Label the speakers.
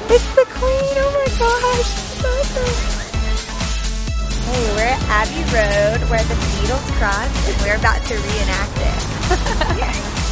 Speaker 1: It's the Queen! Oh my gosh! That's awesome. Hey, we're at Abbey Road where the Beatles crossed and we're about to reenact it.
Speaker 2: Yes.